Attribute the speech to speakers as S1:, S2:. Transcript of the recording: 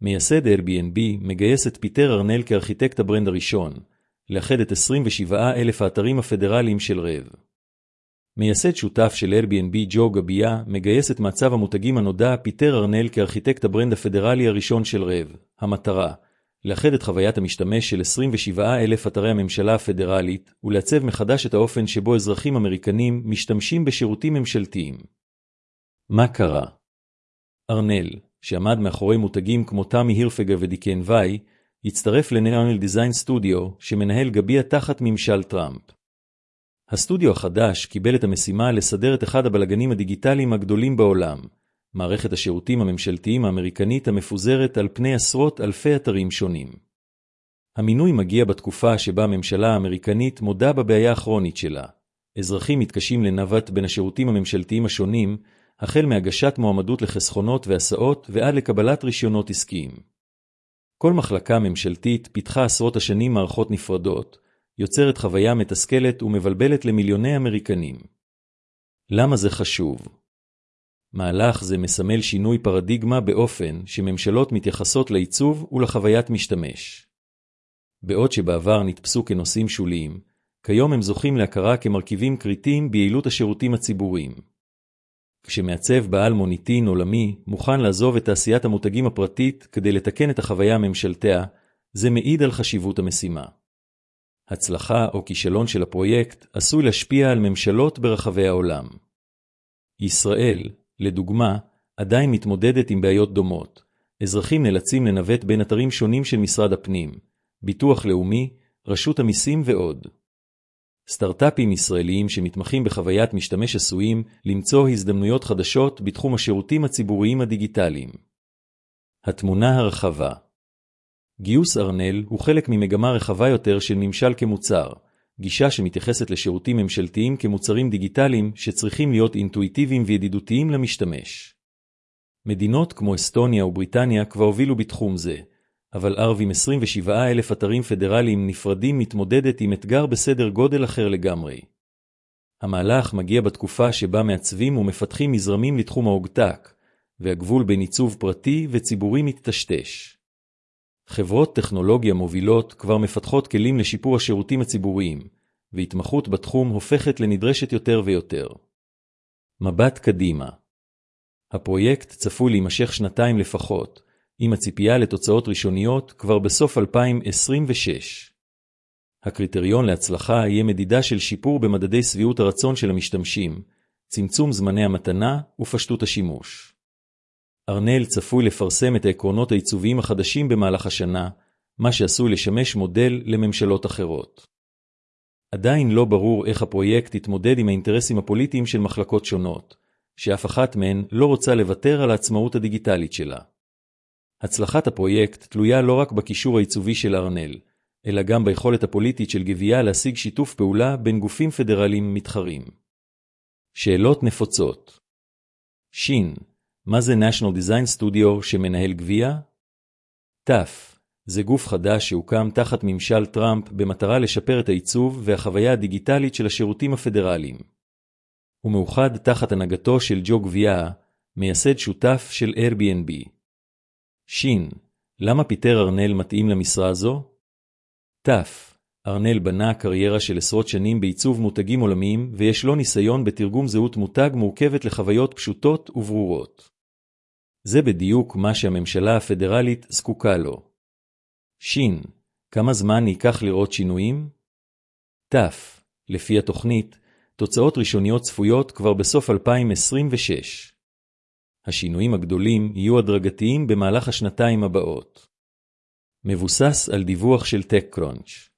S1: מייסד Airbnb מגייס את פיטר ארנל כארכיטקט הברנד הראשון, לאחד את 27,000 האתרים הפדרליים של רב. מייסד שותף של Airbnb ג'ו גביה מגייס את מעצב המותגים הנודע פיטר ארנל כארכיטקט הברנד הפדרלי הראשון של רב. המטרה, לאחד את חוויית המשתמש של 27,000 אתרי הממשלה הפדרלית ולעצב מחדש את האופן שבו אזרחים אמריקנים משתמשים בשירותים ממשלתיים. מה קרה? ארנל, שעמד מאחורי מותגים כמו תמי הירפגר ודיקן וואי, הצטרף לנשיונל דיזיין סטודיו שמנהל גביה תחת ממשל טראמפ. הסטודיו החדש קיבל את המשימה לסדר את אחד הבלגנים הדיגיטליים הגדולים בעולם, מערכת השירותים הממשלתיים האמריקנית המפוזרת על פני עשרות אלפי אתרים שונים. המינוי מגיע בתקופה שבה הממשלה האמריקנית מודה בבעיה הכרונית שלה. אזרחים מתקשים לנווט בין השירותים הממשלתיים השונים, החל מהגשת מועמדות לחסכונות והסעות ועד לקבלת רישיונות עסקיים. כל מחלקה ממשלתית פיתחה עשרות השנים מערכות נפרדות, יוצרת חוויה מתסכלת ומבלבלת למיליוני אמריקנים. למה זה חשוב? מהלך זה מסמל שינוי פרדיגמה באופן שממשלות מתייחסות לעיצוב ולחוויית משתמש. בעוד שבעבר נתפסו כנושאים שוליים, כיום הם זוכים להכרה כמרכיבים קריטיים ביעילות השירותים הציבוריים. כשמעצב בעל מוניטין עולמי מוכן לעזוב את תעשיית המותגים הפרטית כדי לתקן את החוויה הממשלתיה, זה מעיד על חשיבות המשימה. הצלחה או כישלון של הפרויקט עשוי להשפיע על ממשלות ברחבי העולם. ישראל, לדוגמה, עדיין מתמודדת עם בעיות דומות. אזרחים נאלצים לנווט בין אתרים שונים של משרד הפנים, ביטוח לאומי, רשות המיסים ועוד. סטארט-אפים ישראליים שמתמחים בחוויית משתמש עשויים למצוא הזדמנויות חדשות בתחום השירותים הציבוריים הדיגיטליים. התמונה הרחבה. גיוס ארנל הוא חלק ממגמה רחבה יותר של ממשל כמוצר, גישה שמתייחסת לשירותים ממשלתיים כמוצרים דיגיטליים שצריכים להיות אינטואיטיביים וידידותיים למשתמש. מדינות כמו אסטוניה ובריטניה כבר הובילו בתחום זה, אבל ערבים 27,000 אתרים פדרליים נפרדים מתמודדת עם אתגר בסדר גודל אחר לגמרי. המהלך מגיע בתקופה שבה מעצבים ומפתחים מזרמים לתחום האוגטק, והגבול בין עיצוב פרטי וציבורי מתטשטש. חברות טכנולוגיה מובילות כבר מפתחות כלים לשיפור השירותים הציבוריים, והתמחות בתחום הופכת לנדרשת יותר ויותר. מבט קדימה. הפרויקט צפוי להימשך 2 לפחות, עם הציפייה לתוצאות ראשוניות כבר בסוף 2026. הקריטריון להצלחה יהיה מדידה של שיפור במדדי סביעות הרצון של המשתמשים, צמצום זמני המתנה ופשטות השימוש. ארנל צפוי לפרסם את העקרונות העיצוביים החדשים במהלך השנה, מה שעשוי לשמש מודל לממשלות אחרות. עדיין לא ברור איך הפרויקט יתמודד עם האינטרסים הפוליטיים של מחלקות שונות, שאף אחת מהן לא רוצה לוותר על העצמאות הדיגיטלית שלה. הצלחת הפרויקט תלויה לא רק בקישור העיצובי של ארנל, אלא גם ביכולת הפוליטית של גביה להשיג שיתוף פעולה בין גופים פדרליים מתחרים. שאלות נפוצות. שין, מה זה National Design Studio שמנהל גביה? תף, זה גוף חדש שהוקם תחת ממשל טראמפ במטרה לשפר את העיצוב והחוויה הדיגיטלית של השירותים הפדרליים. הוא מאוחד תחת הנהגתו של ג'ו גביה, מייסד שותף של Airbnb. שין, למה פיטר ארנל מתאים למשרה זו? תף, ארנל בנה קריירה של עשרות שנים בעיצוב מותגים עולמיים ויש לו ניסיון בתרגום זהות מותג מורכבת לחוויות פשוטות וברורות. זה בדיוק מה שהממשלה הפדרלית זקוקה לו. שין, כמה זמן ייקח לראות שינויים? תף, לפי התוכנית, תוצאות ראשוניות צפויות כבר בסוף 2026. השינויים הגדולים יהיו הדרגתיים במהלך השנתיים הבאות. מבוסס על דיווח של TechCrunch.